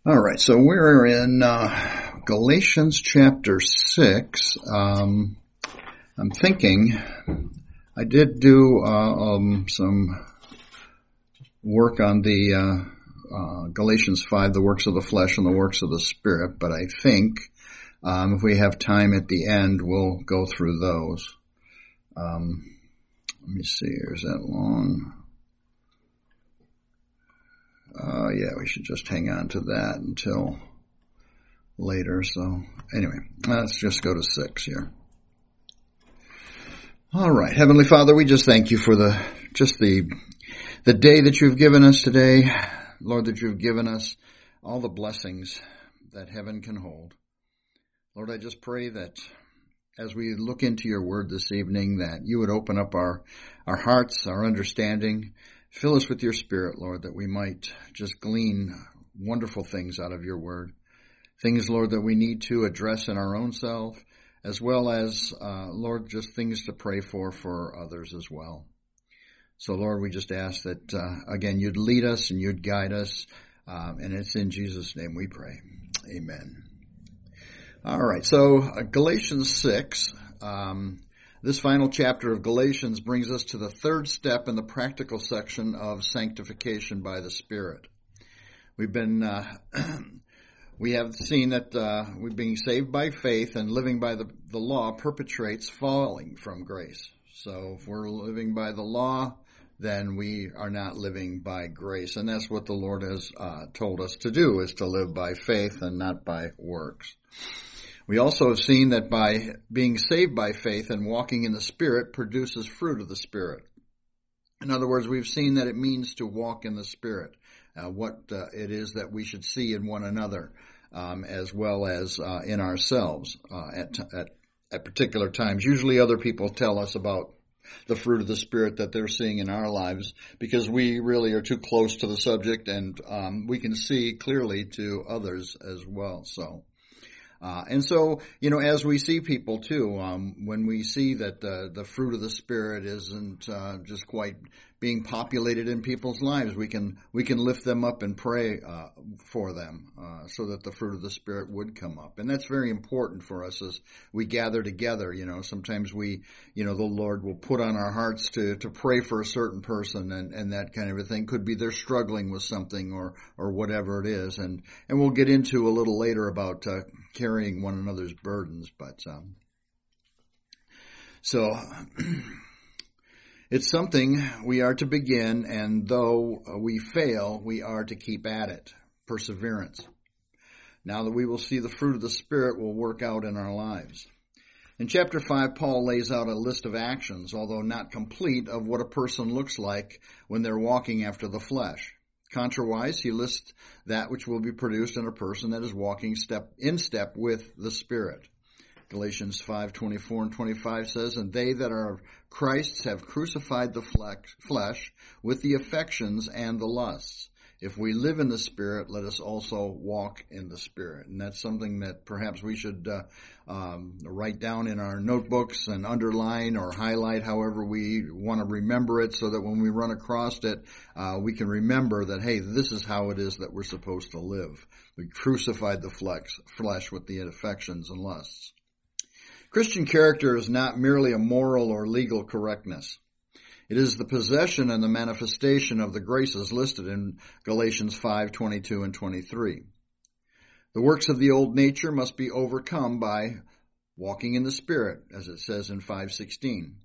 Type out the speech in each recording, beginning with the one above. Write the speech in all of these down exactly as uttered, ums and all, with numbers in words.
All right, so we're in uh, Galatians chapter six. Um, I'm thinking I did do uh, um, some work on the uh, uh, Galatians five, the works of the flesh and the works of the Spirit, but I think um, if we have time at the end, we'll go through those. Um, let me see, is that long? Uh, yeah, we should just hang on to that until later. So anyway, let's just go to six here. All right. Heavenly Father, we just thank you for the, just the, the day that you've given us today. Lord, that you've given us all the blessings that heaven can hold. Lord, I just pray that as we look into your word this evening, that you would open up our, our hearts, our understanding. Fill us with your Spirit, Lord, that we might just glean wonderful things out of your word. Things, Lord, that we need to address in our own self, as well as, uh, Lord, just things to pray for for others as well. So, Lord, we just ask that, uh, again, you'd lead us and you'd guide us, um, and it's in Jesus' name we pray. Amen. All right, so uh, Galatians six, um this final chapter of Galatians brings us to the third step in the practical section of sanctification by the Spirit. We've been, uh, we have seen that uh, we're being saved by faith, and living by the, the law perpetrates falling from grace. So if we're living by the law, then we are not living by grace. And that's what the Lord has uh, told us to do, is to live by faith and not by works. We also have seen that by being saved by faith and walking in the Spirit produces fruit of the Spirit. In other words, we've seen that it means to walk in the Spirit, uh, what uh, it is that we should see in one another, um, as well as uh, in ourselves uh, at, at at particular times. Usually other people tell us about the fruit of the Spirit that they're seeing in our lives, because we really are too close to the subject, and um, we can see clearly to others as well. So. Uh, and so, you know, as we see people too, um, when we see that uh, the fruit of the Spirit isn't uh, just quite being populated in people's lives, we can we can lift them up and pray uh, for them uh, so that the fruit of the Spirit would come up. And that's very important for us as we gather together. You know, sometimes we, you know, the Lord will put on our hearts to to pray for a certain person, and, and that kind of a thing. Could be they're struggling with something or or whatever it is. And, and we'll get into a little later about uh, carrying one another's burdens, but um, so it's something we are to begin, and though we fail, we are to keep at it. Perseverance. Now that we will see the fruit of the Spirit will work out in our lives. In chapter five, Paul lays out a list of actions, although not complete, of what a person looks like when they're walking after the flesh. Contrawise, he lists that which will be produced in a person that is walking step in step with the Spirit. Galatians five twenty-four and twenty-five says, "And they that are Christ's have crucified the flesh with the affections and the lusts. If we live in the Spirit, let us also walk in the Spirit." And that's something that perhaps we should uh, um, write down in our notebooks and underline or highlight however we want to remember it, so that when we run across it, uh, we can remember that, hey, this is how it is that we're supposed to live. We crucified the flesh, flesh with the affections and lusts. Christian character is not merely a moral or legal correctness. It is the possession and the manifestation of the graces listed in Galatians five twenty-two and twenty-three. The works of the old nature must be overcome by walking in the Spirit, as it says in five sixteen.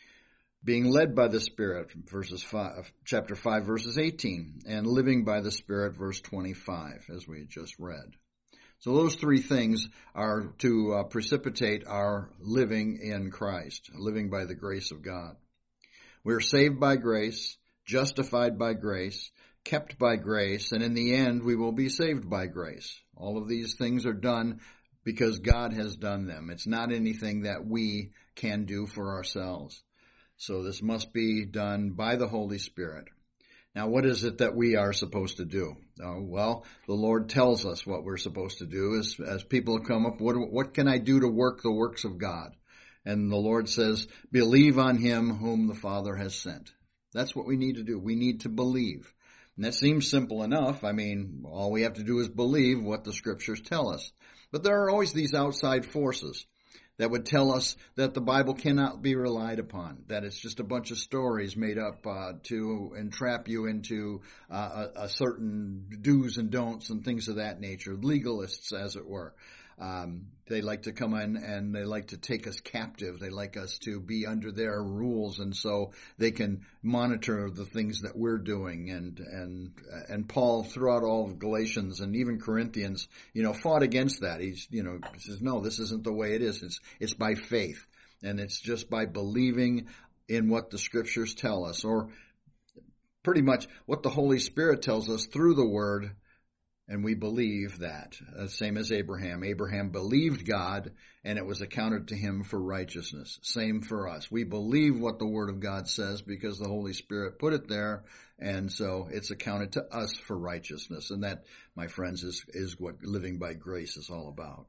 Being led by the Spirit, verses five, chapter five, verses eighteen, and living by the Spirit, verse twenty-five, as we just read. So those three things are to uh, precipitate our living in Christ, living by the grace of God. We're saved by grace, justified by grace, kept by grace, and in the end we will be saved by grace. All of these things are done because God has done them. It's not anything that we can do for ourselves. So this must be done by the Holy Spirit. Now, what is it that we are supposed to do? Uh, well, the Lord tells us what we're supposed to do. As, as people come up, what, what can I do to work the works of God? And the Lord says, believe on him whom the Father has sent. That's what we need to do. We need to believe. And that seems simple enough. I mean, all we have to do is believe what the Scriptures tell us. But there are always these outside forces that would tell us that the Bible cannot be relied upon, that it's just a bunch of stories made up uh, to entrap you into uh, a, a certain do's and don'ts and things of that nature, legalists, as it were. Um, they like to come in and they like to take us captive. They like us to be under their rules, and so they can monitor the things that we're doing. And and and Paul, throughout all of Galatians and even Corinthians, you know, fought against that. He's, you know, he says, no, this isn't the way it is. It's it's by faith, and it's just by believing in what the Scriptures tell us, or pretty much what the Holy Spirit tells us through the Word. And we believe that, uh, same as Abraham. Abraham believed God, and it was accounted to him for righteousness. Same for us. We believe what the Word of God says because the Holy Spirit put it there, and so it's accounted to us for righteousness. And that, my friends, is, is what living by grace is all about.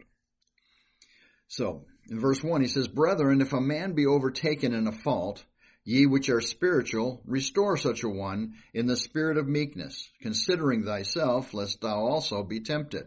So, in verse one, he says, Brethren, if a man be overtaken in a fault, ye which are spiritual, restore such a one in the spirit of meekness, considering thyself, lest thou also be tempted.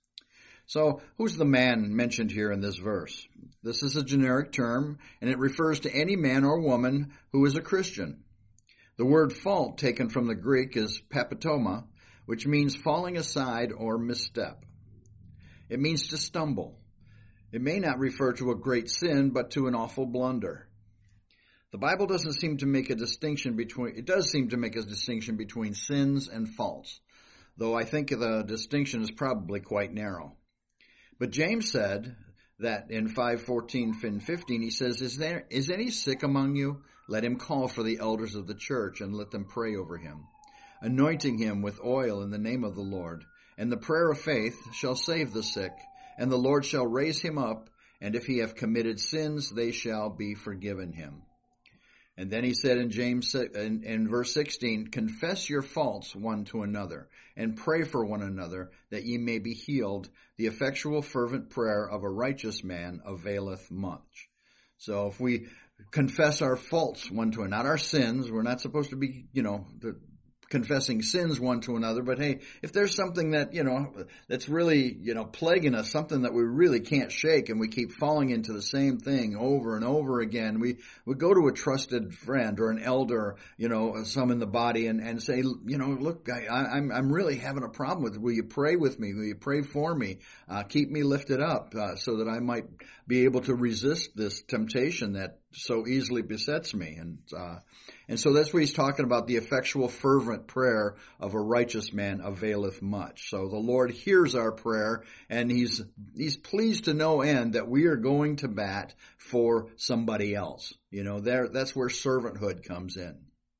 So, who's the man mentioned here in this verse? This is a generic term, and it refers to any man or woman who is a Christian. The word fault, taken from the Greek, is papatoma, which means falling aside or misstep. It means to stumble. It may not refer to a great sin, but to an awful blunder. The Bible doesn't seem to make a distinction between, it does seem to make a distinction between sins and faults, though I think the distinction is probably quite narrow. But James said that in five fourteen and fifteen, he says, Is there, is any sick among you? Let him call for the elders of the church and let them pray over him, anointing him with oil in the name of the Lord. And the prayer of faith shall save the sick, and the Lord shall raise him up, and if he have committed sins, they shall be forgiven him. And then he said in James, in, in verse sixteen, Confess your faults one to another, and pray for one another, that ye may be healed. The effectual fervent prayer of a righteous man availeth much. So if we confess our faults one to another, not our sins, we're not supposed to be, you know, the, confessing sins one to another, but hey, if there's something that, you know, that's really, you know, plaguing us, something that we really can't shake, and we keep falling into the same thing over and over again, we we go to a trusted friend or an elder, you know, some in the body, and, and say, you know, look, I, I'm I'm really having a problem with it. Will you pray with me? Will you pray for me? Uh, keep me lifted up uh, so that I might be able to resist this temptation that so easily besets me. And uh, and so that's what he's talking about. The effectual fervent prayer of a righteous man availeth much. So the Lord hears our prayer, and he's he's pleased to no end that we are going to bat for somebody else. You know, there that's where servanthood comes in.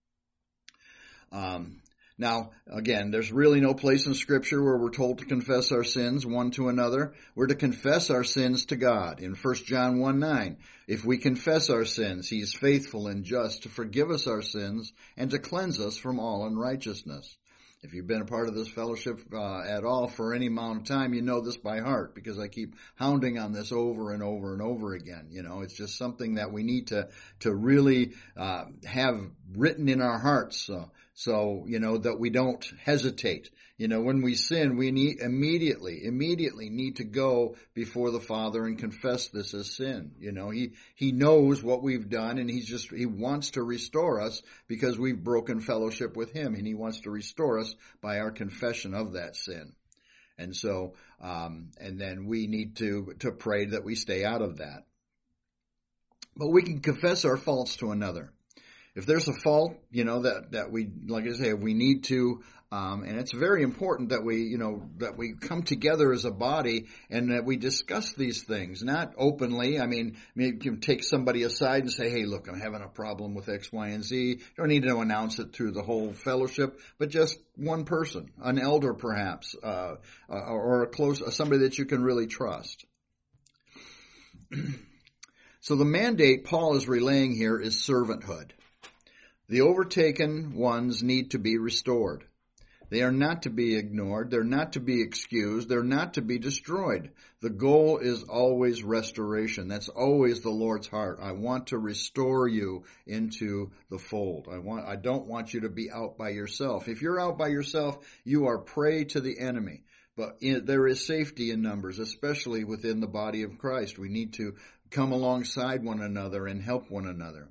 Um Now, again, there's really no place in Scripture where we're told to confess our sins one to another. We're to confess our sins to God. In First John one nine, if we confess our sins, He is faithful and just to forgive us our sins and to cleanse us from all unrighteousness. If you've been a part of this fellowship uh, at all for any amount of time, you know this by heart, because I keep hounding on this over and over and over again. You know, it's just something that we need to to really uh, have written in our hearts, so, so you know that we don't hesitate. You know, when we sin, we need immediately, immediately need to go before the Father and confess this as sin. You know, He He knows what we've done, and He's just He wants to restore us because we've broken fellowship with Him, and He wants to restore us by our confession of that sin. And so, um, and then we need to to pray that we stay out of that. But we can confess our faults to another. If there's a fault, you know, that, that we, like I say, we need to, um, and it's very important that we, you know, that we come together as a body and that we discuss these things, not openly. I mean, maybe you can take somebody aside and say, hey, look, I'm having a problem with X, Y, and Z. You don't need to announce it through the whole fellowship, but just one person, an elder perhaps, uh, or a close, somebody that you can really trust. So the mandate Paul is relaying here is servanthood. The overtaken ones need to be restored. They are not to be ignored. They're not to be excused. They're not to be destroyed. The goal is always restoration. That's always the Lord's heart. I want to restore you into the fold. I want, I don't want you to be out by yourself. If you're out by yourself, you are prey to the enemy. But in, there is safety in numbers, especially within the body of Christ. We need to come alongside one another and help one another.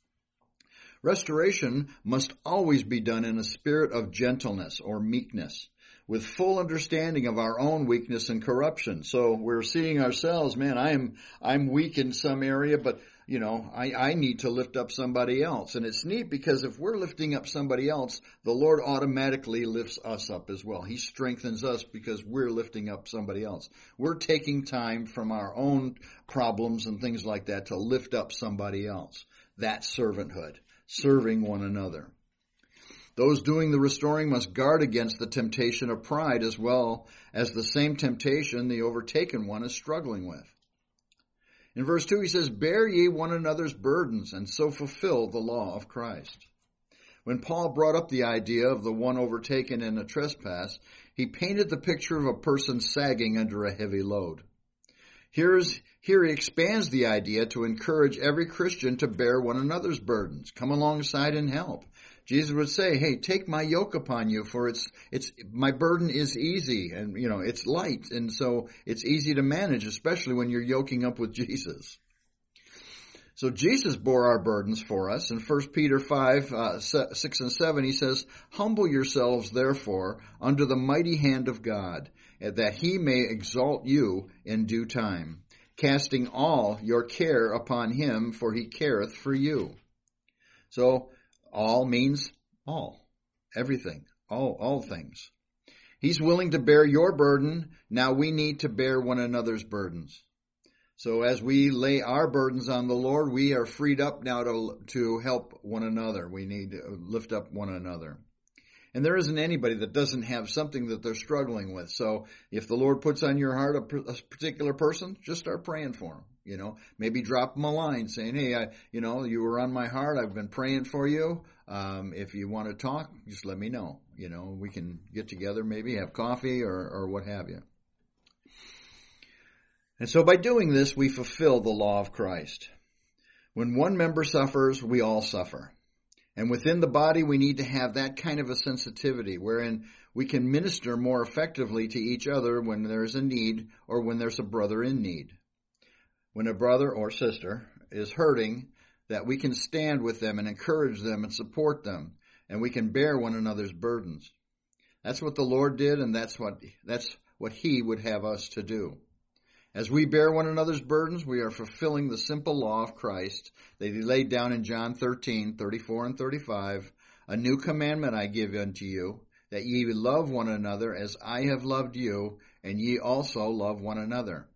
Restoration must always be done in a spirit of gentleness or meekness, with full understanding of our own weakness and corruption. So we're seeing ourselves, man, I'm I'm weak in some area, but you know, I, I need to lift up somebody else. And it's neat because if we're lifting up somebody else, the Lord automatically lifts us up as well. He strengthens us because we're lifting up somebody else. We're taking time from our own problems and things like that to lift up somebody else. That's servanthood, serving one another. Those doing the restoring must guard against the temptation of pride as well as the same temptation the overtaken one is struggling with. In verse two, he says, "Bear ye one another's burdens, and so fulfill the law of Christ." When Paul brought up the idea of the one overtaken in a trespass, he painted the picture of a person sagging under a heavy load. Here's, here he expands the idea to encourage every Christian to bear one another's burdens, come alongside and help. Jesus would say, hey, take my yoke upon you, for it's, it's, my burden is easy and, you know, it's light. And so it's easy to manage, especially when you're yoking up with Jesus. So Jesus bore our burdens for us. In First Peter five, uh, six and seven, he says, "Humble yourselves, therefore, under the mighty hand of God, that he may exalt you in due time, casting all your care upon him, for he careth for you." So, all means all, everything, all, all things. He's willing to bear your burden. Now we need to bear one another's burdens. So as we lay our burdens on the Lord, we are freed up now to, to help one another. We need to lift up one another. And there isn't anybody that doesn't have something that they're struggling with. So if the Lord puts on your heart a, a particular person, just start praying for them. You know, maybe drop them a line saying, hey, I, you know, you were on my heart. I've been praying for you. Um, if you want to talk, just let me know. You know, we can get together, maybe have coffee or, or what have you. And so by doing this, we fulfill the law of Christ. When one member suffers, we all suffer. And within the body, we need to have that kind of a sensitivity wherein we can minister more effectively to each other when there's a need or when there's a brother in need. When a brother or sister is hurting, that we can stand with them and encourage them and support them, and we can bear one another's burdens. That's what the Lord did, and that's what that's what He would have us to do. As we bear one another's burdens, we are fulfilling the simple law of Christ that He laid down in John thirteen, thirty-four and thirty-five. "A new commandment I give unto you, that ye love one another as I have loved you, and ye also love one another.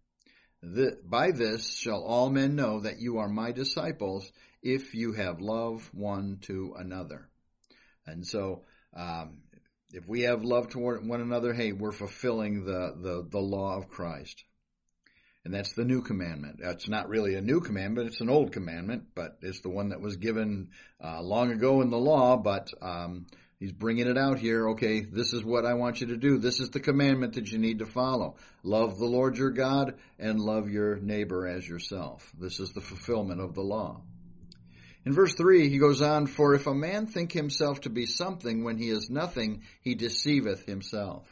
By this shall all men know that you are my disciples, if you have love one to another." And so, um, if we have love toward one another, hey, we're fulfilling the, the, the law of Christ. And that's the new commandment. It's not really a new commandment, it's an old commandment, but it's the one that was given uh, long ago in the law, but um, He's bringing it out here. Okay, this is what I want you to do. This is the commandment that you need to follow. Love the Lord your God and love your neighbor as yourself. This is the fulfillment of the law. In verse three, he goes on, "For if a man think himself to be something when he is nothing, he deceiveth himself."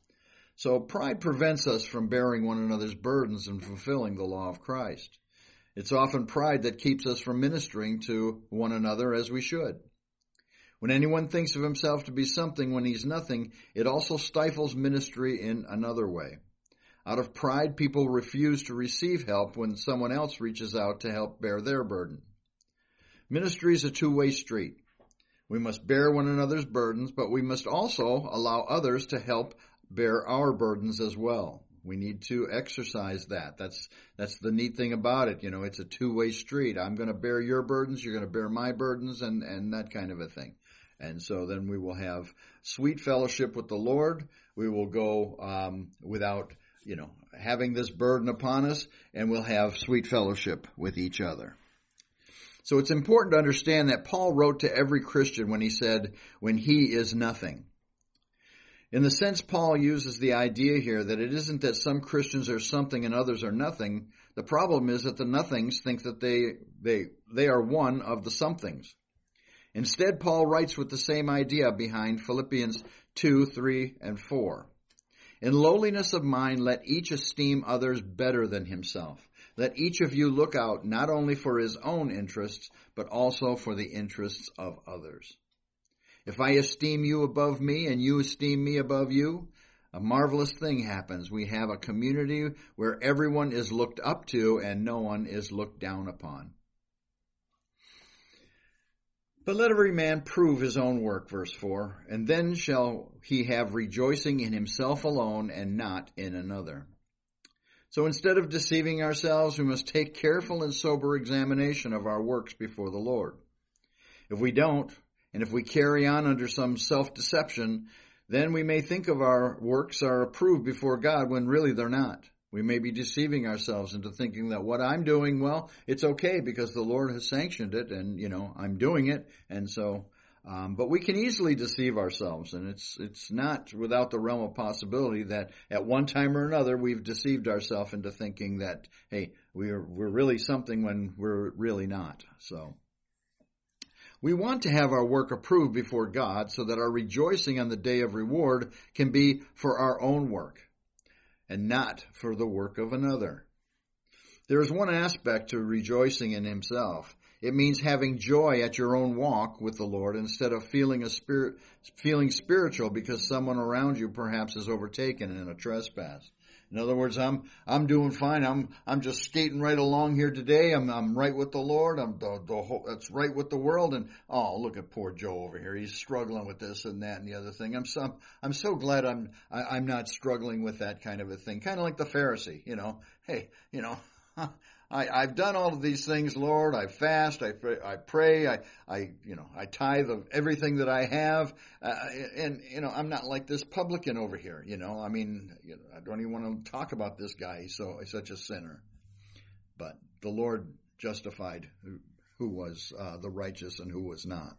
So pride prevents us from bearing one another's burdens and fulfilling the law of Christ. It's often pride that keeps us from ministering to one another as we should. When anyone thinks of himself to be something when he's nothing, it also stifles ministry in another way. Out of pride, people refuse to receive help when someone else reaches out to help bear their burden. Ministry is a two-way street. We must bear one another's burdens, but we must also allow others to help bear our burdens as well. We need to exercise that. That's that's the neat thing about it. You know, it's a two-way street. I'm going to bear your burdens, you're going to bear my burdens, and, and that kind of a thing. And so then we will have sweet fellowship with the Lord. We will go um, without, you know, having this burden upon us, and we'll have sweet fellowship with each other. So it's important to understand that Paul wrote to every Christian when he said, when he is nothing. In the sense Paul uses the idea here that it isn't that some Christians are something and others are nothing. The problem is that the nothings think that they, they, they are one of the somethings. Instead, Paul writes with the same idea behind Philippians two, three, and four. In lowliness of mind, let each esteem others better than himself. Let each of you look out not only for his own interests, but also for the interests of others. If I esteem you above me and you esteem me above you, a marvelous thing happens. We have a community where everyone is looked up to and no one is looked down upon. But let every man prove his own work, verse four, and then shall he have rejoicing in himself alone and not in another. So instead of deceiving ourselves, we must take careful and sober examination of our works before the Lord. If we don't, and if we carry on under some self-deception, then we may think of our works are approved before God when really they're not. We may be deceiving ourselves into thinking that what I'm doing, well, it's okay because the Lord has sanctioned it and, you know, I'm doing it. And so, um, but we can easily deceive ourselves, and it's it's not without the realm of possibility that at one time or another we've deceived ourselves into thinking that, hey, we're we're really something when we're really not. So we want to have our work approved before God so that our rejoicing on the day of reward can be for our own work and not for the work of another. There is one aspect to rejoicing in himself. It means having joy at your own walk with the Lord instead of feeling a spirit, feeling spiritual because someone around you perhaps is overtaken in a trespass. In other words, I'm I'm doing fine. I'm I'm just skating right along here today. I'm I'm right with the Lord. I'm the, the whole, that's right with the world. And oh, look at poor Joe over here. He's struggling with this and that and the other thing. I'm so I'm so glad I'm I, I'm not struggling with that kind of a thing. Kind of like the Pharisee, you know. Hey, you know. I, I've done all of these things, Lord. I fast, I pray, I pray, I, I, you know, I tithe of everything that I have, uh, and you know, I'm not like this publican over here. You know, I mean, you know, I don't even want to talk about this guy. He's so he's such a sinner. But the Lord justified who, who was uh, the righteous and who was not.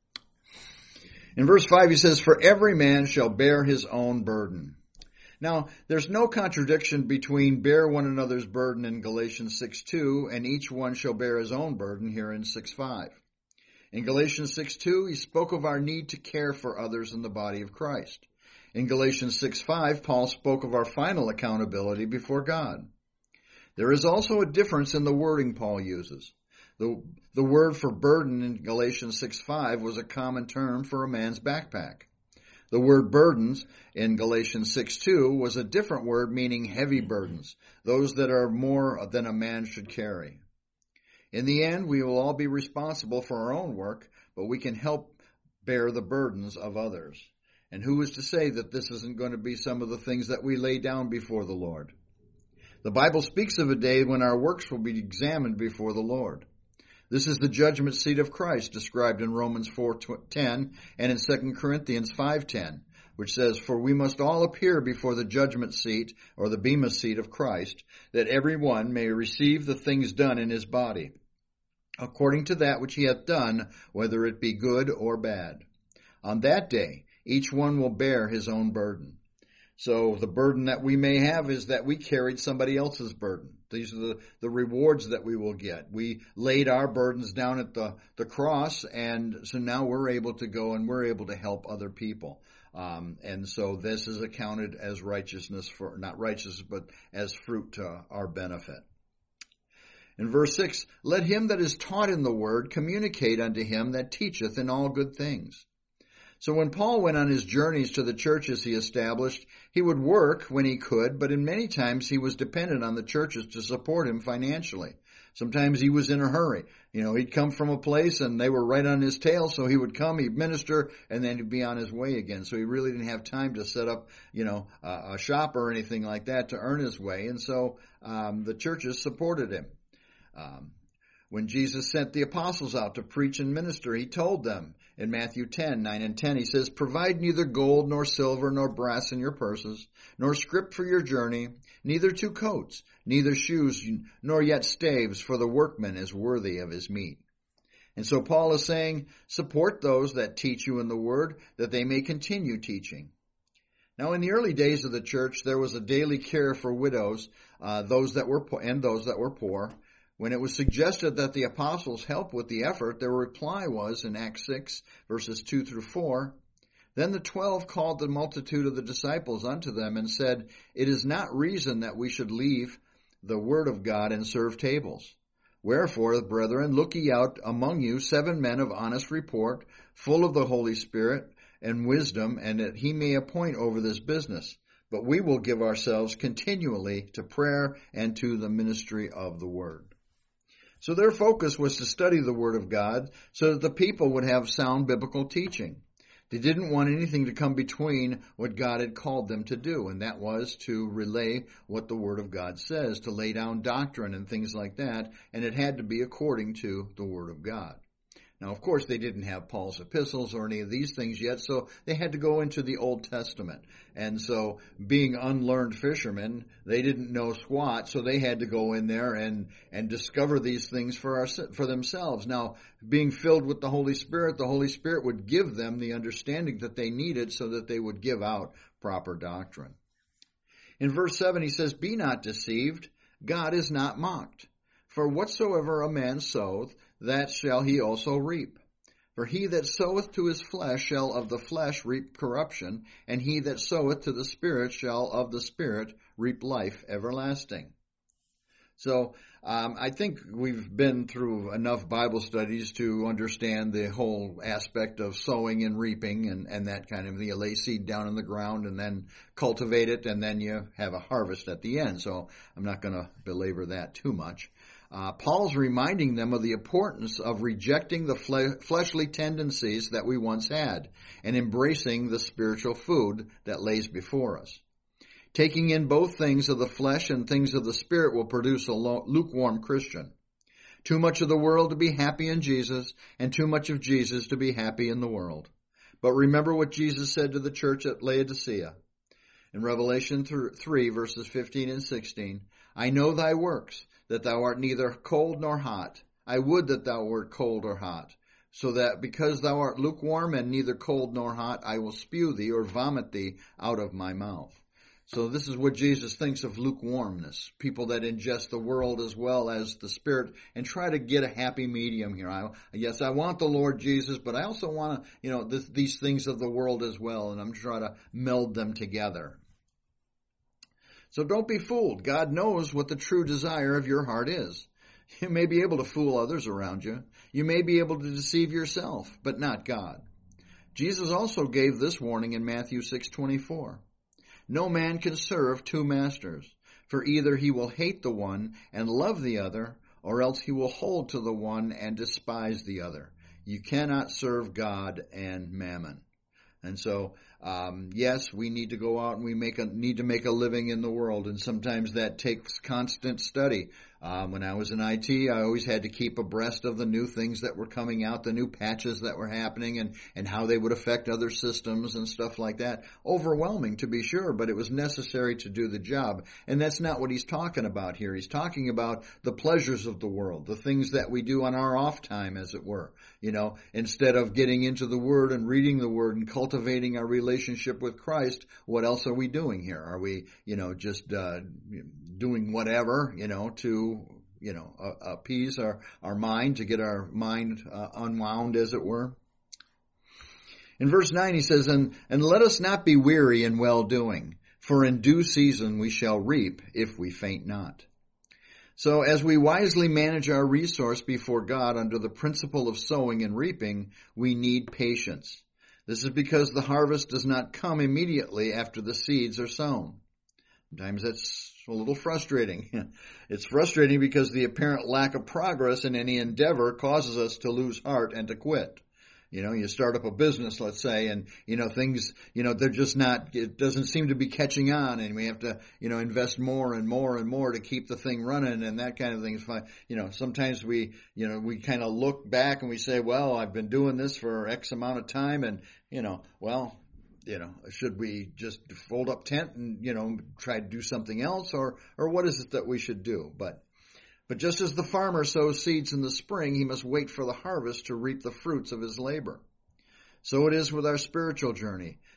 In verse five, he says, "For every man shall bear his own burden." Now, there's no contradiction between bear one another's burden in Galatians six two and each one shall bear his own burden here in six five. In Galatians six two, he spoke of our need to care for others in the body of Christ. In Galatians six five, Paul spoke of our final accountability before God. There is also a difference in the wording Paul uses. The, the word for burden in Galatians six five was a common term for a man's backpack. The word burdens in Galatians six two was a different word meaning heavy burdens, those that are more than a man should carry. In the end, we will all be responsible for our own work, but we can help bear the burdens of others. And who is to say that this isn't going to be some of the things that we lay down before the Lord? The Bible speaks of a day when our works will be examined before the Lord. This is the judgment seat of Christ described in Romans four ten and in Second Corinthians five ten, which says, "For we must all appear before the judgment seat, or the bema seat of Christ, that every one may receive the things done in his body, according to that which he hath done, whether it be good or bad. On that day, each one will bear his own burden." So the burden that we may have is that we carried somebody else's burden. These are the, the rewards that we will get. We laid our burdens down at the, the cross, and so now we're able to go and we're able to help other people. Um, and so this is accounted as righteousness for, not righteousness, but as fruit to our benefit. In verse six, "Let him that is taught in the word communicate unto him that teacheth in all good things." So when Paul went on his journeys to the churches he established, he would work when he could, but in many times he was dependent on the churches to support him financially. Sometimes he was in a hurry. You know, he'd come from a place and they were right on his tail, so he would come, he'd minister, and then he'd be on his way again. So he really didn't have time to set up, you know, a, a shop or anything like that to earn his way. And so um, the churches supported him. Um, When Jesus sent the apostles out to preach and minister, he told them in Matthew ten, nine and ten, he says, "Provide neither gold nor silver nor brass in your purses, nor scrip for your journey, neither two coats, neither shoes, nor yet staves, for the workman is worthy of his meat." And so Paul is saying, support those that teach you in the word, that they may continue teaching. Now, in the early days of the church, there was a daily care for widows, uh, those that were po- and those that were poor. When it was suggested that the apostles help with the effort, their reply was in Acts six, verses two through four, "Then the twelve called the multitude of the disciples unto them and said, It is not reason that we should leave the word of God and serve tables. Wherefore, brethren, look ye out among you seven men of honest report, full of the Holy Spirit and wisdom, and that he may appoint over this business. But we will give ourselves continually to prayer and to the ministry of the word." So their focus was to study the word of God so that the people would have sound biblical teaching. They didn't want anything to come between what God had called them to do, and that was to relay what the Word of God says, to lay down doctrine and things like that, and it had to be according to the Word of God. Now, of course, they didn't have Paul's epistles or any of these things yet, so they had to go into the Old Testament. And so, being unlearned fishermen, they didn't know squat, so they had to go in there and, and discover these things for our, for themselves. Now, being filled with the Holy Spirit, the Holy Spirit would give them the understanding that they needed so that they would give out proper doctrine. In verse seven, he says, "Be not deceived, God is not mocked. For whatsoever a man soweth, that shall he also reap. For he that soweth to his flesh shall of the flesh reap corruption, and he that soweth to the Spirit shall of the Spirit reap life everlasting." So um, I think we've been through enough Bible studies to understand the whole aspect of sowing and reaping and, and that kind of thing. You lay seed down in the ground and then cultivate it, and then you have a harvest at the end. So I'm not going to belabor that too much. Uh, Paul's reminding them of the importance of rejecting the fle- fleshly tendencies that we once had and embracing the spiritual food that lays before us. Taking in both things of the flesh and things of the Spirit will produce a lo- lukewarm Christian. Too much of the world to be happy in Jesus, and too much of Jesus to be happy in the world. But remember what Jesus said to the church at Laodicea. In Revelation three, verses fifteen and sixteen, "I know thy works, that thou art neither cold nor hot. I would that thou wert cold or hot. So that because thou art lukewarm and neither cold nor hot, I will spew thee or vomit thee out of my mouth." So this is what Jesus thinks of lukewarmness, people that ingest the world as well as the Spirit and try to get a happy medium here. I, yes, I want the Lord Jesus, but I also want to, you know, this, these things of the world as well, and I'm trying to meld them together. So don't be fooled. God knows what the true desire of your heart is. You may be able to fool others around you. You may be able to deceive yourself, but not God. Jesus also gave this warning in Matthew six twenty-four. "No man can serve two masters, for either he will hate the one and love the other, or else he will hold to the one and despise the other. You cannot serve God and mammon." And so, um, yes, we need to go out and we make a, need to make a living in the world, and sometimes that takes constant study. Um, when I was in I T, I always had to keep abreast of the new things that were coming out, the new patches that were happening, and, and how they would affect other systems and stuff like that. Overwhelming, to be sure, but it was necessary to do the job. And that's not what he's talking about here. He's talking about the pleasures of the world, the things that we do on our off time, as it were. You know, instead of getting into the Word and reading the Word and cultivating our relationship with Christ, what else are we doing here? Are we, you know, just uh, doing whatever, you know, to, you know, uh, appease our, our mind, to get our mind uh, unwound, as it were? In verse nine, he says, and, and let us not be weary in well-doing, for in due season we shall reap if we faint not. So as we wisely manage our resource before God under the principle of sowing and reaping, we need patience. This is because the harvest does not come immediately after the seeds are sown. Sometimes that's a little frustrating. It's frustrating because the apparent lack of progress in any endeavor causes us to lose heart and to quit. You know, you start up a business, let's say, and, you know, things, you know, they're just not, it doesn't seem to be catching on, and we have to, you know, invest more and more and more to keep the thing running, and that kind of thing is fine. You know, sometimes we, you know, we kind of look back and we say, well, I've been doing this for X amount of time, and, you know, well, you know, should we just fold up tent and, you know, try to do something else, or, or what is it that we should do? But, But just as the farmer sows seeds in the spring, he must wait for the harvest to reap the fruits of his labor. So it is with our spiritual journey.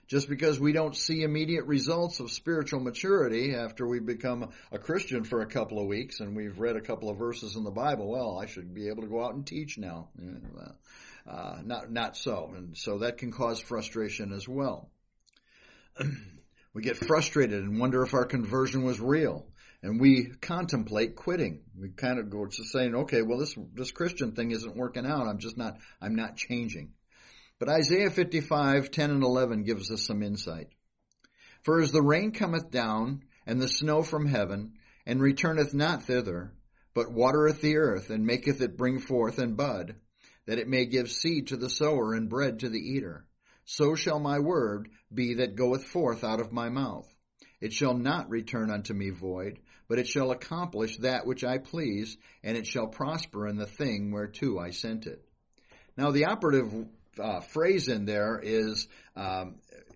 Just because we don't see immediate results of spiritual maturity after we become a Christian for a couple of weeks and we've read a couple of verses in the Bible, well, I should be able to go out and teach now. Uh, not, not so. And so that can cause frustration as well. We get frustrated and wonder if our conversion was real. And we contemplate quitting. We kind of go to saying, okay, well, this this Christian thing isn't working out. I'm just not, I'm not changing. But Isaiah fifty-five, ten and eleven gives us some insight. For as the rain cometh down, and the snow from heaven, and returneth not thither, but watereth the earth, and maketh it bring forth and bud, that it may give seed to the sower and bread to the eater, so shall my word be that goeth forth out of my mouth. It shall not return unto me void, but it shall accomplish that which I please, and it shall prosper in the thing whereto I sent it. Now the operative uh, phrase in there is um,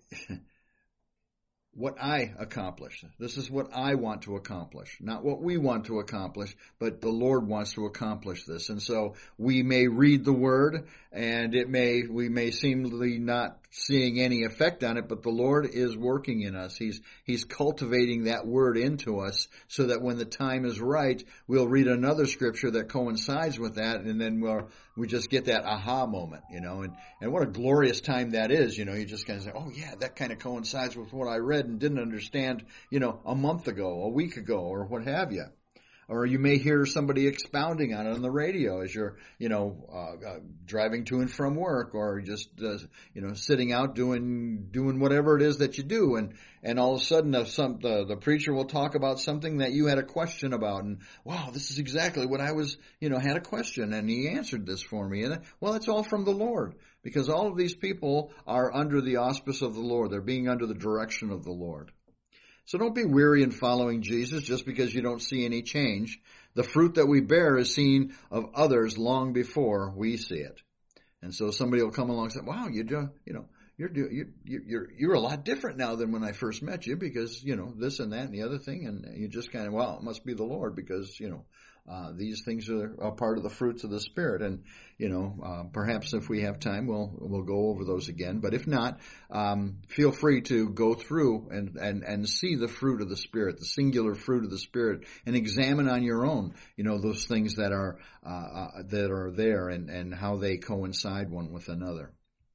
what I accomplish. This is what I want to accomplish, not what we want to accomplish, but the Lord wants to accomplish this. And so we may read the word, and it may we may seemingly not seeing any effect on it, but the Lord is working in us. He's He's cultivating that word into us so that when the time is right, we'll read another scripture that coincides with that, and then we'll we just get that aha moment, you know. And and what a glorious time that is, you know. You just kind of say, oh yeah, that kind of coincides with what I read and didn't understand, you know, a month ago, a week ago, or what have you. Or you may hear somebody expounding on it on the radio as you're, you know, uh, uh, driving to and from work, or just, uh, you know, sitting out doing doing whatever it is that you do, and and all of a sudden the, some, the the preacher will talk about something that you had a question about, and wow, this is exactly what I was, you know, had a question, and he answered this for me, and well, it's all from the Lord, because all of these people are under the auspice of the Lord. They're being under the direction of the Lord. So don't be weary in following Jesus just because you don't see any change. The fruit that we bear is seen of others long before we see it. And so somebody will come along and say, wow, you do, you know, you're, you're, you're, you're a lot different now than when I first met you because, you know, this and that and the other thing. And you just kind of, well, it must be the Lord because, you know, Uh, these things are a part of the fruits of the Spirit, and you know, uh, perhaps if we have time, we'll we'll go over those again. But if not, um, feel free to go through and and and see the fruit of the Spirit, the singular fruit of the Spirit, and examine on your own, you know, those things that are uh, uh, that are there and and how they coincide one with another.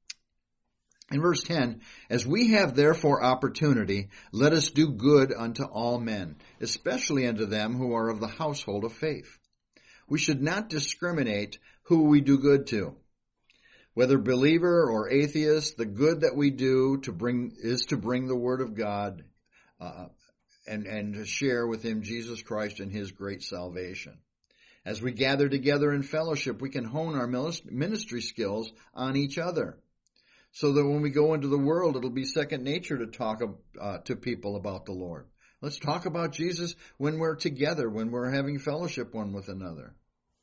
In verse ten, as we have therefore opportunity, let us do good unto all men, especially unto them who are of the household of faith. We should not discriminate who we do good to. Whether believer or atheist, the good that we do to bring is to bring the word of God uh, and, and to share with him Jesus Christ and his great salvation. As we gather together in fellowship, we can hone our ministry skills on each other, so that when we go into the world, it'll be second nature to talk uh, to people about the Lord. Let's talk about Jesus when we're together, when we're having fellowship one with another.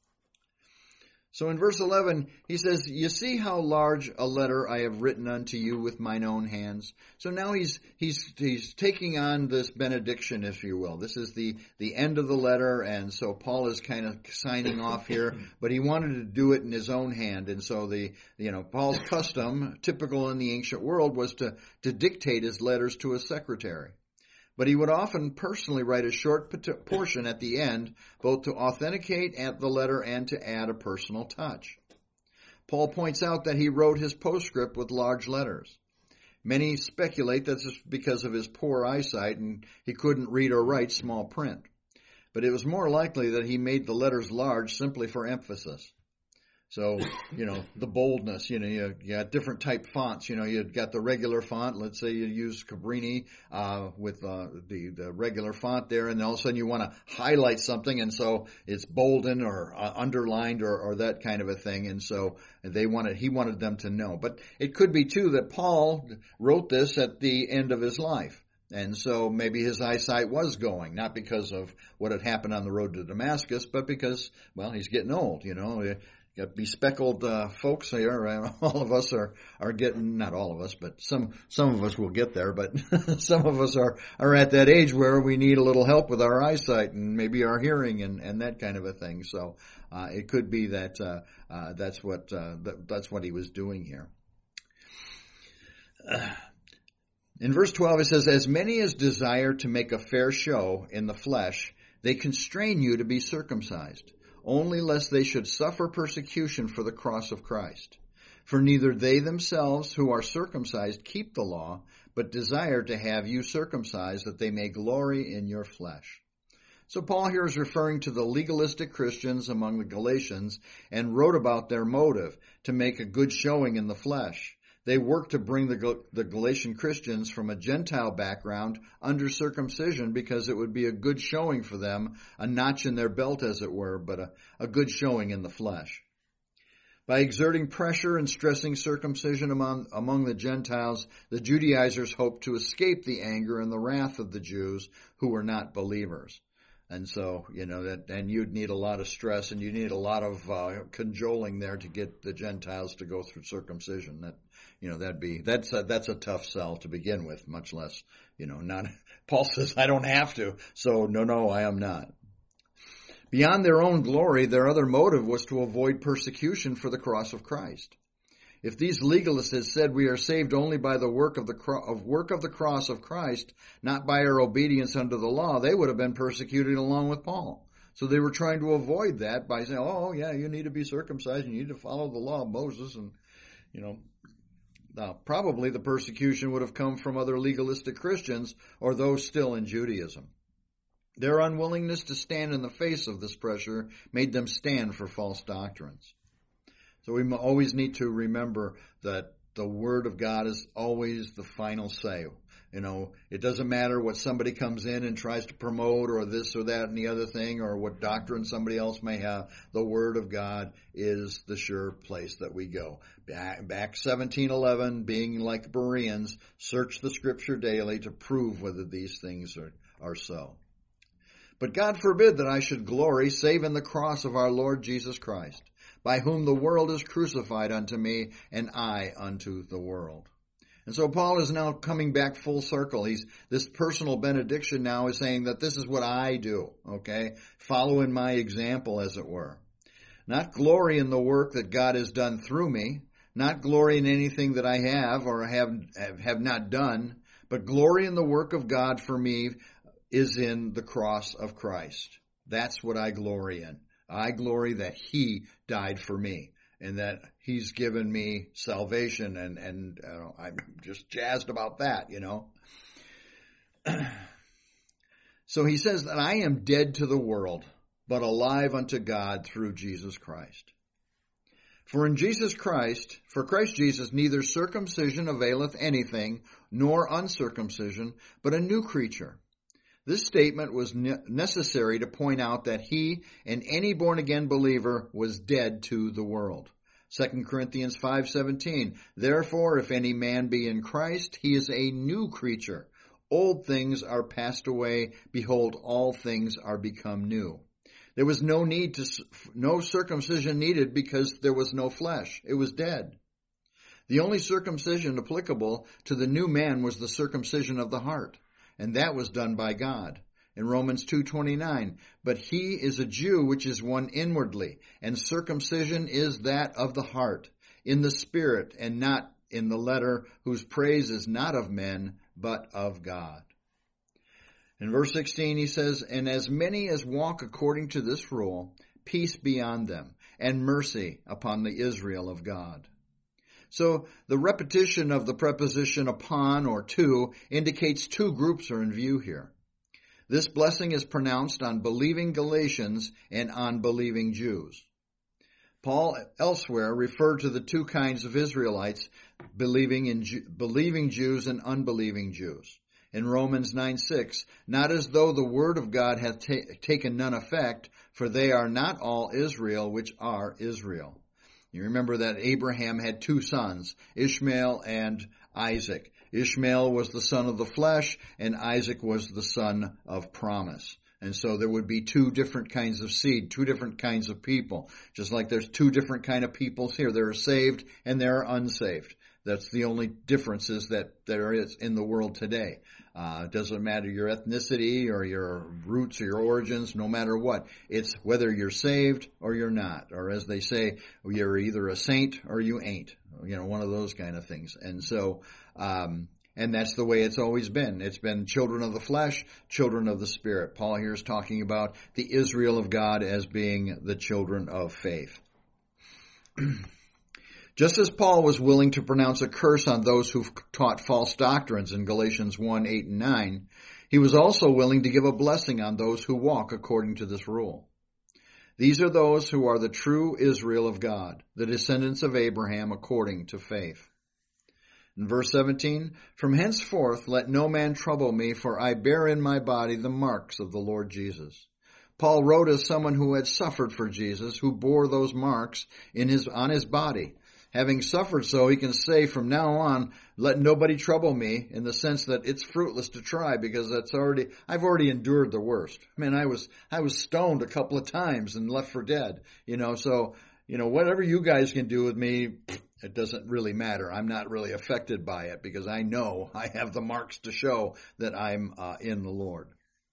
So in verse eleven, he says, you see how large a letter I have written unto you with mine own hands. So now he's he's he's taking on this benediction, if you will. This is the, the end of the letter, and so Paul is kind of signing off here, but he wanted to do it in his own hand. And so the you know Paul's custom, typical in the ancient world, was to, to dictate his letters to a secretary. But he would often personally write a short portion at the end, both to authenticate the letter and to add a personal touch. Paul points out that he wrote his postscript with large letters. Many speculate that's because of his poor eyesight and he couldn't read or write small print. But it was more likely that he made the letters large simply for emphasis. So, you know, the boldness, you know, you, you got different type fonts, you know, you've got the regular font. Let's say you use Cabrini, uh, with, uh, the, the regular font there, and all of a sudden you want to highlight something, and so it's bolden or uh, underlined or, or that kind of a thing. And so they wanted, he wanted them to know. But it could be too that Paul wrote this at the end of his life. And so maybe his eyesight was going, not because of what had happened on the road to Damascus, but because, well, he's getting old, you know. Got bespectacled uh, folks here. All of us are, are getting, not all of us, but some some of us will get there. But some of us are, are at that age where we need a little help with our eyesight and maybe our hearing and, and that kind of a thing. So uh, it could be that uh, uh, that's what uh, that, that's what he was doing here. Uh, In verse twelve, it says, "As many as desire to make a fair show in the flesh, they constrain you to be circumcised, only lest they should suffer persecution for the cross of Christ. For neither they themselves who are circumcised keep the law, but desire to have you circumcised, that they may glory in your flesh." So Paul here is referring to the legalistic Christians among the Galatians and wrote about their motive, to make a good showing in the flesh. They worked to bring the, the Galatian Christians from a Gentile background under circumcision because it would be a good showing for them, a notch in their belt as it were, but a, a good showing in the flesh. By exerting pressure and stressing circumcision among, among the Gentiles, the Judaizers hoped to escape the anger and the wrath of the Jews who were not believers. And so, you know, that, and you'd need a lot of stress and you need a lot of uh, cajoling there to get the Gentiles to go through circumcision. That, you know, that'd be, that's a, that's a tough sell to begin with, much less, you know, not, Paul says, I don't have to. So no, no, I am not. Beyond their own glory, their other motive was to avoid persecution for the cross of Christ. If these legalists had said we are saved only by the work of the cro- of work of the cross of Christ, not by our obedience under the law, they would have been persecuted along with Paul. So they were trying to avoid that by saying, oh, yeah, you need to be circumcised and you need to follow the law of Moses. And, you know, now, probably the persecution would have come from other legalistic Christians or those still in Judaism. Their unwillingness to stand in the face of this pressure made them stand for false doctrines. So we always need to remember that the Word of God is always the final say. You know, it doesn't matter what somebody comes in and tries to promote or this or that and the other thing or what doctrine somebody else may have. The Word of God is the sure place that we go. Acts seventeen eleven, being like Bereans, search the Scripture daily to prove whether these things are, are so. But God forbid that I should glory save in the cross of our Lord Jesus Christ, by whom the world is crucified unto me, and I unto the world. And so Paul is now coming back full circle. He's, this personal benediction now is saying that this is what I do, okay? Follow in my example, as it were. Not glory in the work that God has done through me, not glory in anything that I have or have, have not done, but glory in the work of God for me is in the cross of Christ. That's what I glory in. I glory that He died for me and that He's given me salvation, and, and uh, I'm just jazzed about that, you know. So he says that I am dead to the world, but alive unto God through Jesus Christ. For in Jesus Christ, for Christ Jesus, neither circumcision availeth anything, nor uncircumcision, but a new creature. This statement was necessary to point out that he and any born-again believer was dead to the world. Second Corinthians five seventeen, therefore, if any man be in Christ, he is a new creature. Old things are passed away. Behold, all things are become new. There was no need to, no circumcision needed because there was no flesh. It was dead. The only circumcision applicable to the new man was the circumcision of the heart. And that was done by God. In Romans two twenty-nine, but he is a Jew which is one inwardly, and circumcision is that of the heart, in the spirit, and not in the letter, whose praise is not of men, but of God. In verse sixteen he says, and as many as walk according to this rule, peace be on them, and mercy upon the Israel of God. So the repetition of the preposition upon or to indicates two groups are in view here. This blessing is pronounced on believing Galatians and on believing Jews. Paul elsewhere referred to the two kinds of Israelites, believing in believing Jews and unbelieving Jews. In Romans nine six, not as though the word of God hath ta- taken none effect, for they are not all Israel which are Israel. You remember that Abraham had two sons, Ishmael and Isaac. Ishmael was the son of the flesh, and Isaac was the son of promise. And so there would be two different kinds of seed, two different kinds of people. Just like there's two different kind of peoples here. There are saved and there are unsaved. That's the only differences that there is in the world today. Uh, it doesn't matter your ethnicity or your roots or your origins, no matter what. It's whether you're saved or you're not. Or as they say, you're either a saint or you ain't. You know, one of those kind of things. And so, um, And that's the way it's always been. It's been children of the flesh, children of the Spirit. Paul here is talking about the Israel of God as being the children of faith. Just as Paul was willing to pronounce a curse on those who've taught false doctrines in Galatians one, eight, and nine, he was also willing to give a blessing on those who walk according to this rule. These are those who are the true Israel of God, the descendants of Abraham according to faith. In verse seventeen, from henceforth let no man trouble me, for I bear in my body the marks of the Lord Jesus. Paul wrote as someone who had suffered for Jesus, who bore those marks in his on his body. Having suffered so, he can say from now on, let nobody trouble me, in the sense that it's fruitless to try, because that's already I've already endured the worst. I mean, I was I was stoned a couple of times and left for dead. You know, so you know, whatever you guys can do with me, it doesn't really matter. I'm not really affected by it, because I know I have the marks to show that I'm uh, in the Lord.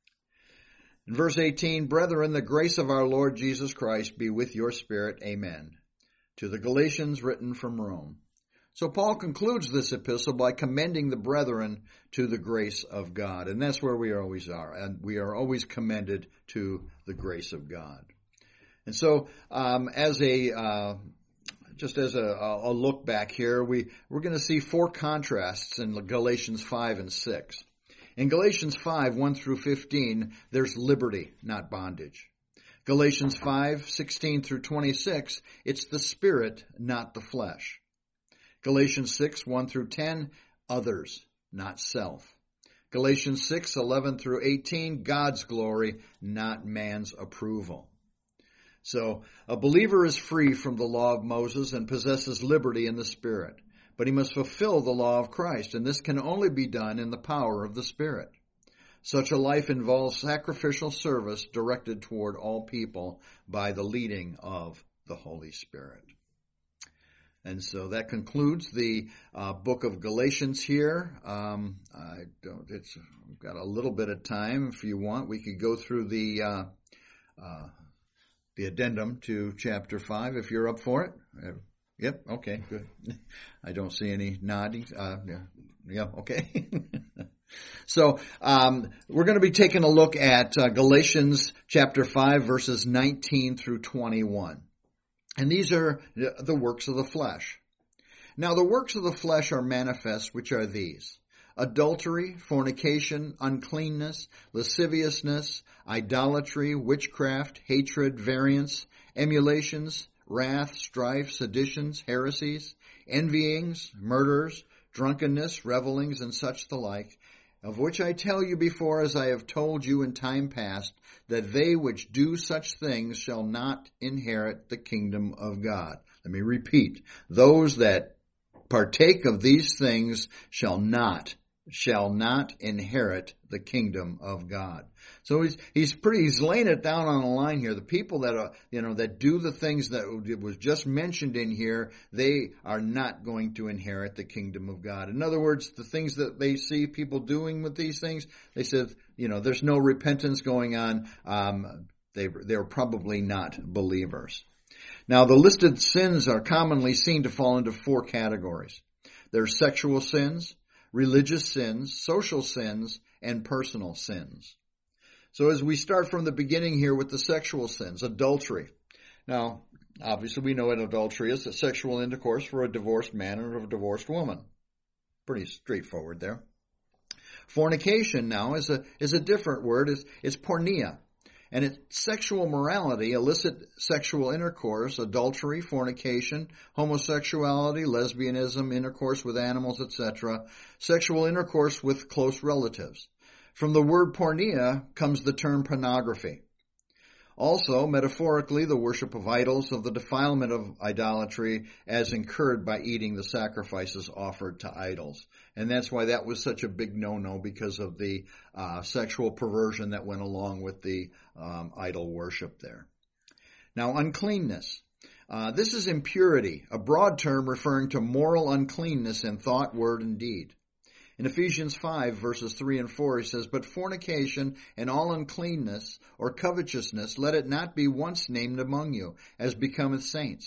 In verse eighteen, brethren, the grace of our Lord Jesus Christ be with your spirit. Amen. To the Galatians, written from Rome. So Paul concludes this epistle by commending the brethren to the grace of God. And that's where we always are. And we are always commended to the grace of God. And so um, as a uh, just as a, a look back here, we, we're going to see four contrasts in Galatians five and six. In Galatians five, one through fifteen, there's liberty, not bondage. Galatians five, sixteen through twenty-six, it's the Spirit, not the flesh. Galatians six, one through ten, others, not self. Galatians six, eleven through eighteen, God's glory, not man's approval. So, a believer is free from the law of Moses and possesses liberty in the Spirit, but he must fulfill the law of Christ, and this can only be done in the power of the Spirit. Such a life involves sacrificial service directed toward all people by the leading of the Holy Spirit. And so that concludes the uh, book of Galatians here. Um, I don't, it's I've got a little bit of time. If you want, we could go through the uh, uh, the addendum to chapter five if you're up for it. Uh, yep. Okay. Good. I don't see any nodding. Uh, yeah. Yeah. Okay. So um, we're going to be taking a look at uh, Galatians chapter five, verses nineteen through twenty-one. And these are the works of the flesh. Now the works of the flesh are manifest, which are these: adultery, fornication, uncleanness, lasciviousness, idolatry, witchcraft, hatred, variance, emulations, wrath, strife, seditions, heresies, envyings, murders, drunkenness, revelings, and such the like, of which I tell you before, as I have told you in time past, that they which do such things shall not inherit the kingdom of God. Let me repeat. Those that partake of these things shall not, shall not inherit the kingdom of God. So he's, he's pretty, he's laying it down on the line here. The people that are, you know, that do the things that was just mentioned in here, they are not going to inherit the kingdom of God. In other words, the things that they see people doing with these things, they said, you know, there's no repentance going on. Um, they, they're probably not believers. Now, the listed sins are commonly seen to fall into four categories. There's sexual sins, religious sins, social sins, and personal sins. So as we start from the beginning here with the sexual sins, adultery. Now, obviously we know what adultery is, a sexual intercourse for a divorced man or a divorced woman. Pretty straightforward there. Fornication now is a is a different word. It's, it's porneia. And it's sexual morality, illicit sexual intercourse, adultery, fornication, homosexuality, lesbianism, intercourse with animals, et cetera, sexual intercourse with close relatives. From the word porneia comes the term pornography. Also, metaphorically, the worship of idols, of the defilement of idolatry as incurred by eating the sacrifices offered to idols. And that's why that was such a big no-no, because of the uh, sexual perversion that went along with the um, idol worship there. Now, uncleanness. Uh, this is impurity, a broad term referring to moral uncleanness in thought, word, and deed. In Ephesians five, verses three and four, he says, but fornication and all uncleanness or covetousness, let it not be once named among you, as becometh saints,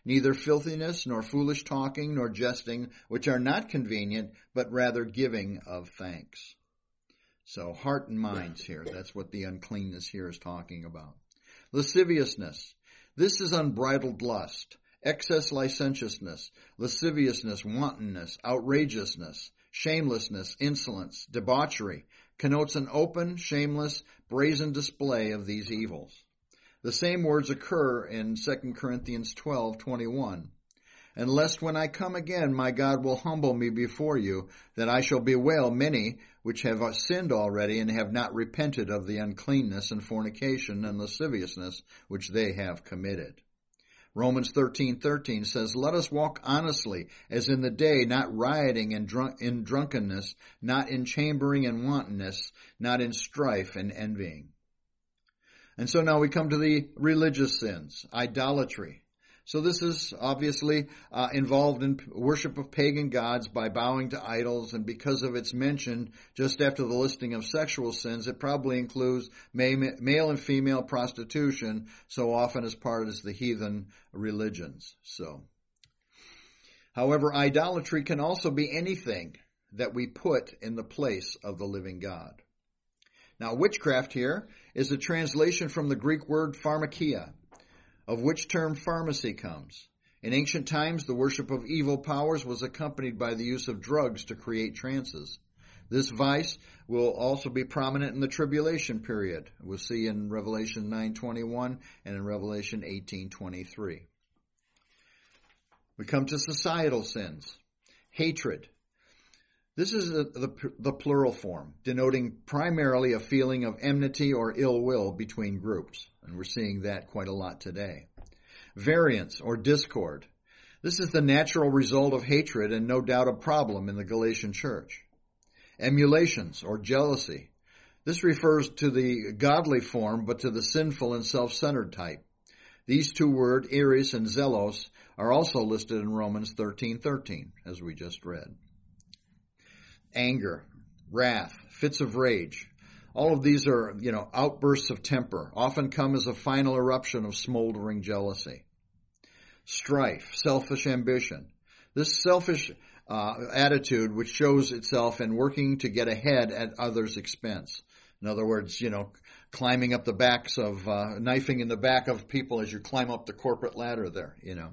neither filthiness, nor foolish talking, nor jesting, which are not convenient, but rather giving of thanks. So heart and minds here, that's what the uncleanness here is talking about. Lasciviousness. This is unbridled lust, excess licentiousness, lasciviousness, wantonness, outrageousness, shamelessness, insolence, debauchery, connotes an open, shameless, brazen display of these evils. The same words occur in Second Corinthians twelve twenty-one. And lest when I come again, my God will humble me before you, that I shall bewail many which have sinned already and have not repented of the uncleanness and fornication and lasciviousness which they have committed. Romans thirteen thirteen says, Let us walk honestly, as in the day, not rioting and drunk, in drunkenness, not in chambering and wantonness, not in strife and envying. And so now we come to the religious sins, idolatry. So this is obviously uh, involved in worship of pagan gods by bowing to idols, and because of its mention just after the listing of sexual sins, it probably includes male and female prostitution so often as part of the heathen religions. So, however, idolatry can also be anything that we put in the place of the living God. Now, witchcraft here is a translation from the Greek word pharmakia, of which term pharmacy comes. In ancient times, the worship of evil powers was accompanied by the use of drugs to create trances. This vice will also be prominent in the tribulation period. We'll see in Revelation nine twenty-one and in Revelation eighteen twenty-three. We come to societal sins. Hatred. This is the, the, the plural form, denoting primarily a feeling of enmity or ill will between groups. And we're seeing that quite a lot today. Variance or discord. This is the natural result of hatred and no doubt a problem in the Galatian church. Emulations or jealousy. This refers to the godly form, but to the sinful and self-centered type. These two words, eris and zelos, are also listed in Romans thirteen thirteen, as we just read. Anger, wrath, fits of rage. All of these are, you know, outbursts of temper, often come as a final eruption of smoldering jealousy. Strife, selfish ambition. This selfish uh, attitude which shows itself in working to get ahead at others' expense. In other words, you know, climbing up the backs of, uh, knifing in the back of people as you climb up the corporate ladder there, you know.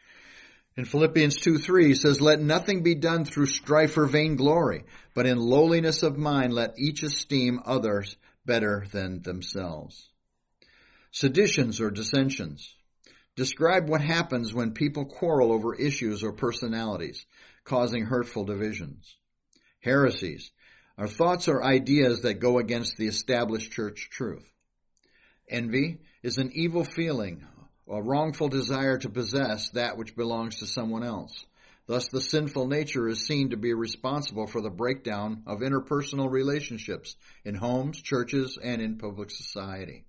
In Philippians two three, he says, Let nothing be done through strife or vainglory, but in lowliness of mind let each esteem others better than themselves. Seditions or dissensions. Describe what happens when people quarrel over issues or personalities, causing hurtful divisions. Heresies are thoughts or ideas that go against the established church truth. Envy is an evil feeling, a wrongful desire to possess that which belongs to someone else. Thus, the sinful nature is seen to be responsible for the breakdown of interpersonal relationships in homes, churches, and in public society.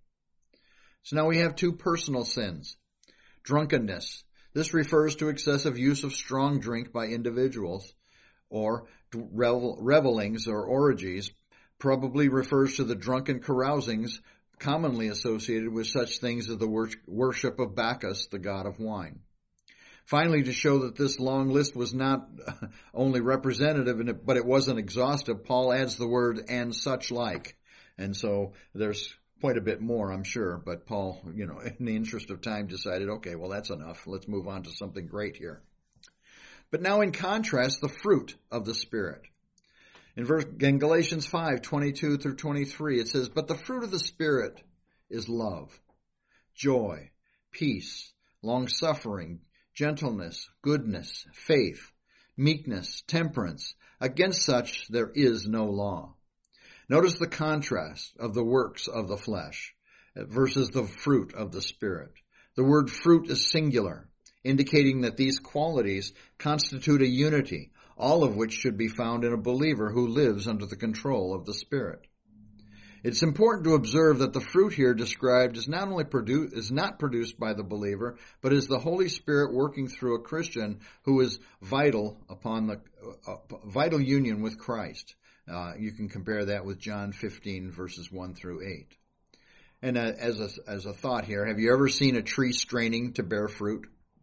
So now we have two personal sins. Drunkenness. This refers to excessive use of strong drink by individuals, or revel- revelings or orgies, probably refers to the drunken carousings commonly associated with such things as the wor- worship of Bacchus, the god of wine. Finally, to show that this long list was not only representative, but it wasn't exhaustive, Paul adds the word "and such like." And so there's quite a bit more, I'm sure, but Paul, you know, in the interest of time decided, okay, well, that's enough. Let's move on to something great here. But now in contrast, the fruit of the Spirit. In, verse, in Galatians five twenty-two through twenty-three, it says, But the fruit of the Spirit is love, joy, peace, long-suffering, gentleness, goodness, faith, meekness, temperance. Against such there is no law. Notice the contrast of the works of the flesh versus the fruit of the Spirit. The word fruit is singular, indicating that these qualities constitute a unity, all of which should be found in a believer who lives under the control of the Spirit. It's important to observe that the fruit here described is not only produced, is not produced by the believer, but is the Holy Spirit working through a Christian who is vital upon the uh, vital union with Christ. Uh, you can compare that with John fifteen verses one through eight. And uh, as a as a thought here, have you ever seen a tree straining to bear fruit?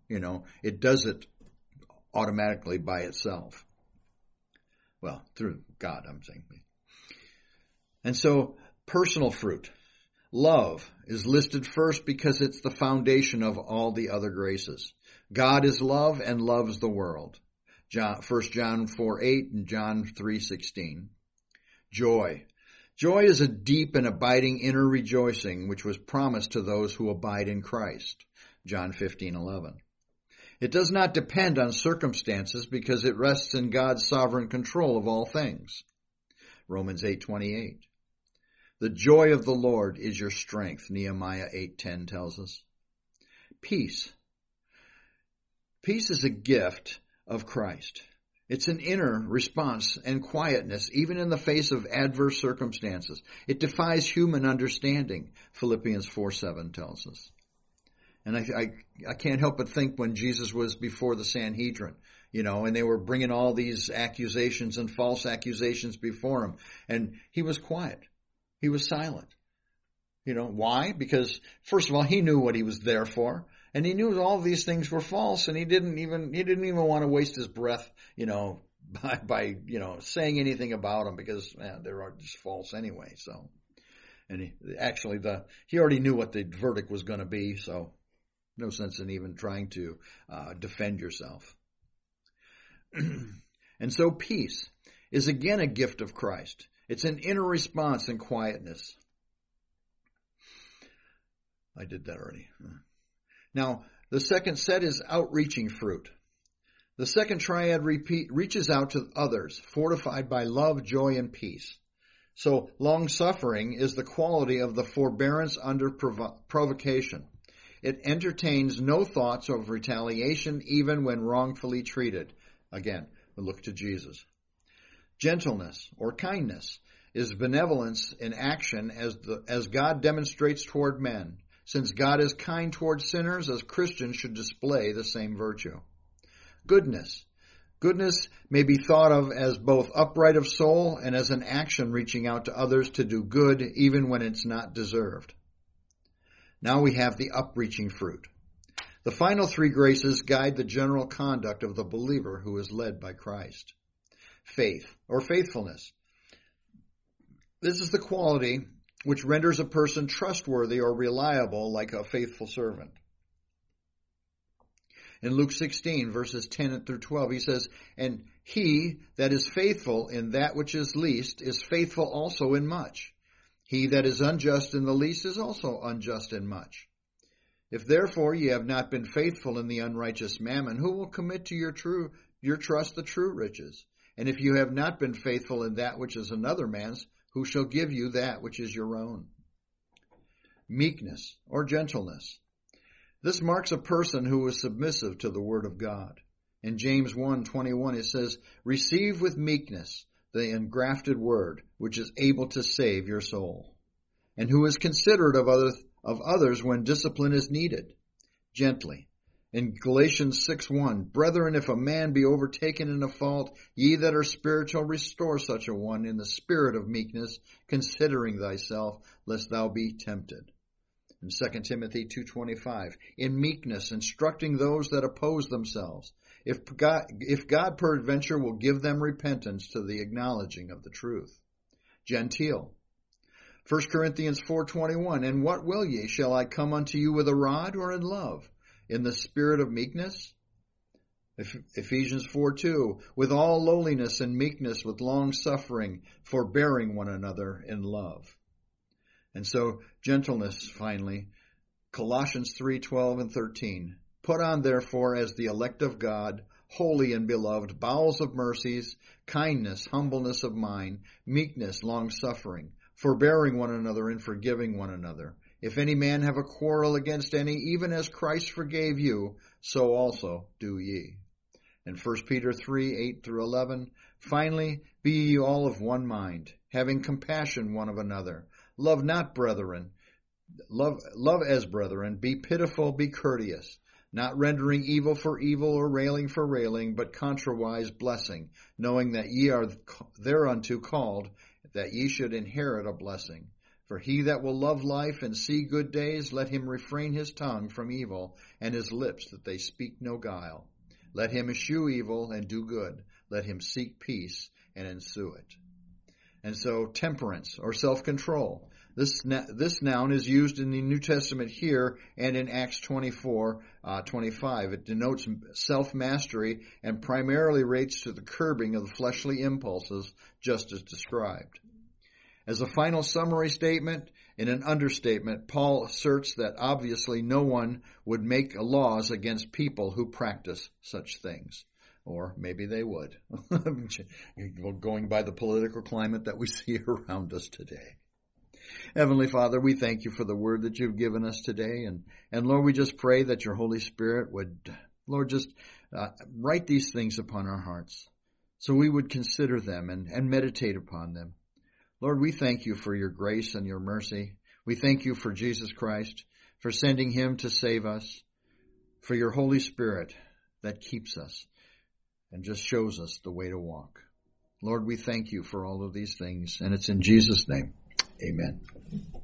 You know, it does it automatically by itself. Well, through God, I'm saying. And so, personal fruit. Love is listed first because it's the foundation of all the other graces. God is love and loves the world. John, First John four eight and John three sixteen. Joy. Joy is a deep and abiding inner rejoicing which was promised to those who abide in Christ. John fifteen eleven. It does not depend on circumstances because it rests in God's sovereign control of all things. Romans eight twenty-eight. The joy of the Lord is your strength, Nehemiah eight ten tells us. Peace. Peace is a gift of Christ. It's an inner response and quietness, even in the face of adverse circumstances. It defies human understanding, Philippians four seven tells us. And I, I, I can't help but think when Jesus was before the Sanhedrin, you know, and they were bringing all these accusations and false accusations before him, and he was quiet. He was silent. You know, why? Because, first of all, he knew what he was there for. And he knew all of these things were false, and he didn't even he didn't even want to waste his breath, you know, by, by you know saying anything about them because man, they were just false anyway. So, and he, actually, the he already knew what the verdict was going to be, so no sense in even trying to uh, defend yourself. And so, peace is again a gift of Christ. It's an inner response and quietness. I did that already. Now, the second set is outreaching fruit. The second triad repeat, reaches out to others, fortified by love, joy, and peace. So, long-suffering is the quality of the forbearance under provo- provocation. It entertains no thoughts of retaliation, even when wrongfully treated. Again, we look to Jesus. Gentleness, or kindness, is benevolence in action as, the, as God demonstrates toward men. Since God is kind toward sinners, as Christians should display the same virtue. Goodness. Goodness may be thought of as both upright of soul and as an action reaching out to others to do good even when it's not deserved. Now we have the upreaching fruit. The final three graces guide the general conduct of the believer who is led by Christ. Faith, or faithfulness. This is the quality which renders a person trustworthy or reliable like a faithful servant. In Luke sixteen, verses ten through twelve, he says, "And he that is faithful in that which is least is faithful also in much. He that is unjust in the least is also unjust in much. If therefore ye have not been faithful in the unrighteous mammon, who will commit to your true your trust the true riches? And if you have not been faithful in that which is another man's, who shall give you that which is your own?" Meekness, or gentleness. This marks a person who is submissive to the word of God. In James one twenty-one it says, "Receive with meekness the engrafted word, which is able to save your soul, and who is considerate of, other, of others when discipline is needed, gently." In Galatians six one, "Brethren, if a man be overtaken in a fault, ye that are spiritual, restore such a one in the spirit of meekness, considering thyself, lest thou be tempted." In Second Timothy two twenty-five, "In meekness, instructing those that oppose themselves, if God, if God peradventure will give them repentance to the acknowledging of the truth." Genteel. First Corinthians four twenty-one, "And what will ye? Shall I come unto you with a rod or in love? In the spirit of meekness?" Ephesians four two, "With all lowliness and meekness, with long suffering, forbearing one another in love." And so, gentleness, finally. Colossians three twelve and thirteen, "Put on therefore as the elect of God, holy and beloved, bowels of mercies, kindness, humbleness of mind, meekness, long suffering, forbearing one another and forgiving one another. If any man have a quarrel against any, even as Christ forgave you, so also do ye." And First Peter three eight through eleven, "Finally, be ye all of one mind, having compassion one of another. Love not brethren, love, love as brethren, be pitiful, be courteous, not rendering evil for evil or railing for railing, but contrariwise blessing, knowing that ye are thereunto called, that ye should inherit a blessing. For he that will love life and see good days, let him refrain his tongue from evil, and his lips that they speak no guile. Let him eschew evil and do good. Let him seek peace and ensue it. And so temperance or self-control. This this noun is used in the New Testament here and in Acts twenty-four, uh, twenty-five. It denotes self-mastery and primarily relates to the curbing of the fleshly impulses just as described. As a final summary statement, in an understatement, Paul asserts that obviously no one would make laws against people who practice such things. Or maybe they would, going by the political climate that we see around us today. Heavenly Father, we thank you for the word that you've given us today. And, and Lord, we just pray that your Holy Spirit would, Lord, just uh, write these things upon our hearts so we would consider them and, and meditate upon them. Lord, we thank you for your grace and your mercy. We thank you for Jesus Christ, for sending him to save us, for your Holy Spirit that keeps us and just shows us the way to walk. Lord, we thank you for all of these things, and it's in Jesus' name. Amen.